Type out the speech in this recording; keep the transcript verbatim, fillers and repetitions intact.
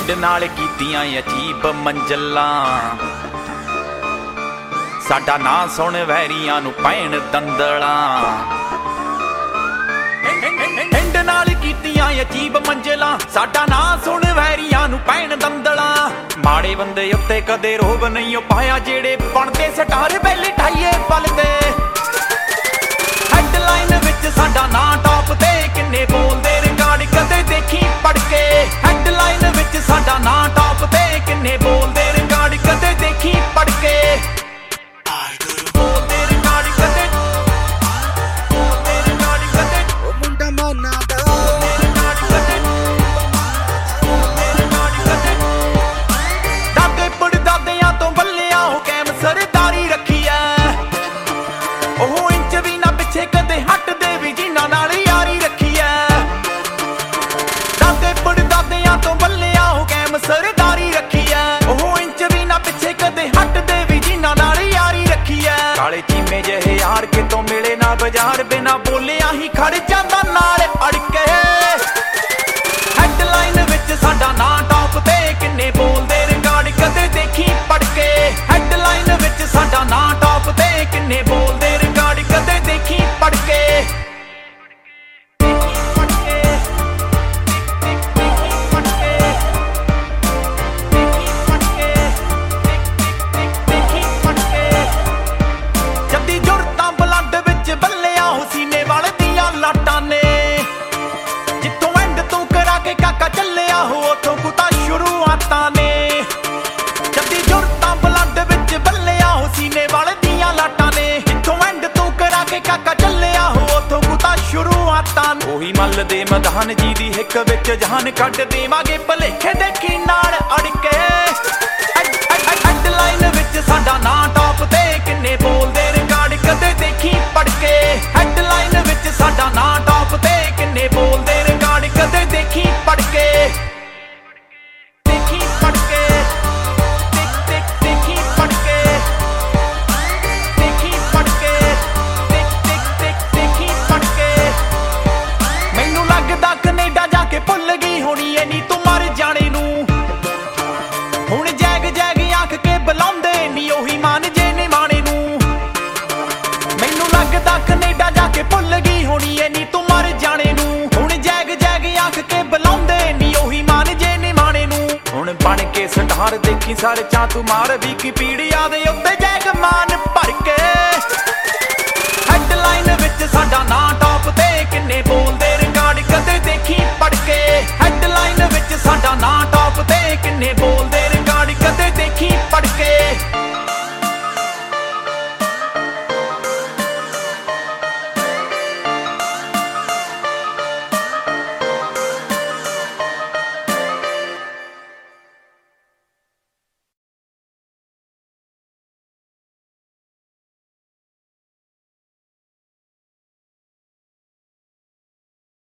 and नाल कीतियां अजीब मंजिलां साडा नां सुन वैरियां नूं पैण दंदलां एंड नाल कीतियां अजीब मंजिलां साडा नां सुन वैरियां नूं पैण दंदलां माड़े बंदे उत्ते कदे रोब नहीं पाया जेड़े बनदे स्टार पहले ठाईए पल ते हैडलाइन विच साडा नां टॉप ते किन्ने बोलदे रिकार्ड कदे देखी पढ़ के हैडलाइन विच साडा नां टॉप ते किन्ने बोलदे रिकार्ड कदे देखी पढ़ के बोलदे रिकार्ड कदे बोलदे रिकार्ड कदे ओ मुंडा माना दा बोलदे रिकार्ड कदे बोलदे रिकार्ड कदे दादे पड़दादियां तो बल्लियां हो कैम सरदारी रखी ऐ ओह इंच भी ना पिछे कदे हटदे भी जिन्हां नाल यारी रखी ऐ दादे पड़दादियां तो बल्लियां हो कैम सरदारी रखी ऐ ओह इंच भी ना पिछे कदे हटदे भी जिन्हां नाल यारी रखी ऐ काले चीमे जहे यार के तो मिले ना बाजार बिना बोलिया ही खड़ जांदा नाल अड़ के हैडलाइन विच साडा नां टॉप ते किन्ने बोलदे रिकार्ड कदे देखी पढ़ के हैडलाइन विच साडा नां टॉप ते किन्ने बोलदे रिकार्ड कदे देखी पढ़ के ਉਹੀ ਮੱਲ ਦੇ ਮੈਦਾਨ ਜੀ ਦੀ ਹਿੱਕ ਵਿੱਚ ਜਾਨ ਕੱਢ ਦੇਵਾਂਗੇ ਭਲੇਖੇ ਦੇਖੀ ਨਾਲ ਅੜ ਕੇ ਹੈਡਲਾਈਨ ਵਿੱਚ ਸਾਡਾ ਨਾਂ ਟੌਪ ਤੇ ਕਿੰਨੇ ਬੋਲਦੇ ਰਿਕਾਰਡ ਕਦੇ ਦੇਖੀ ਪੜ ਕੇ ਹੈਡਲਾਈਨ ਵਿੱਚ ਸਾਡਾ ਨਾਂ ਟੌਪ ਤੇ ਕਿੰਨੇ ਬੋਲਦੇ ਰਿਕਾਰਡ ਕਦੇ ਦੇਖੀ ਪੜ ਕੇ ਦੇਖੀ ਪੜ ਕੇ ਦੇਖ ਦੇਖ ਦੇਖੀ ਪੜ ਕੇ ਦੇਖੀ ਪੜ ਕੇ ਦੇਖ ਦੇਖ ਦੇਖ ਦੇਖੀ ਪੜ ਕੇ ਮੈਨੂੰ ਲੱਗਦਾ ਕੈਨੇਡਾ ਜਾ ਕੇ ਭੁੱਲ ਗਈ ਹੋਣੀ ਐ ਨੀ ਤੂੰ ਮਰ ਜਾਣੇ ਨੂੰ ਹੁਣ ਜੈਗ ਜੈਗ ਆਖ ਕੇ ਬੁਲਾਉਂਦੇ ਨੀ ਉਹੀ ਮਾਨ ਜੇ ਨੇ ਮਾਣੇ ਨੂੰ ਮੈਨੂੰ ਲੱਗਦਾ ਕੈਨੇਡਾ ਜਾ ਕੇ ਭੁੱਲ ਗਈ ਹੋਣੀ ਐ ਨੀ ਤੂੰ ਮਰ ਜਾਣੇ ਨੂੰ ਹੁਣ ਜੈਗ ਜੈਗ ਆਖ ਕੇ ਬੁਲਾਉਂਦੇ ਨੀ ਉਹੀ ਮਾਨ ਜੇ ਨੇ ਮਾਣੇ ਨੂੰ ਹੁਣ ਬਣ ਕੇ ਸਟਾਰ ਦੇਖੀ ਸਾਰੇ ਚਾਂ ਤੂੰ ਮਾਰ ਵੀ ਕੀ ਪੀੜੀਆਂ ਦੇ ਉੱਤੇ ਜੈਗ ਮਾਨ ਭਰ ਕੇ ਹੈਡਲਾਈਨ ਵਿੱਚ ਸਾਡਾ ਨਾਂ ਟੌਪ ਤੇ ਕਿੰਨੇ ਬੋਲਦੇ ਰਿਕਾਰਡ ਕਦੇ ਦੇਖੀ ਪੜ ਕੇ ਹੈਡਲਾਈਨ ਵਿੱਚ ਸਾਡਾ ਨਾਂ ਟੌਪ ਤੇ ਕਿੰਨੇ ਬੋਲ